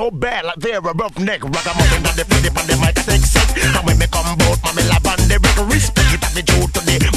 so bad like they're a roughneck. Ragamuffin on the mic I take set. And when me come bout, mommy love on the record. Respect it, have the truth to the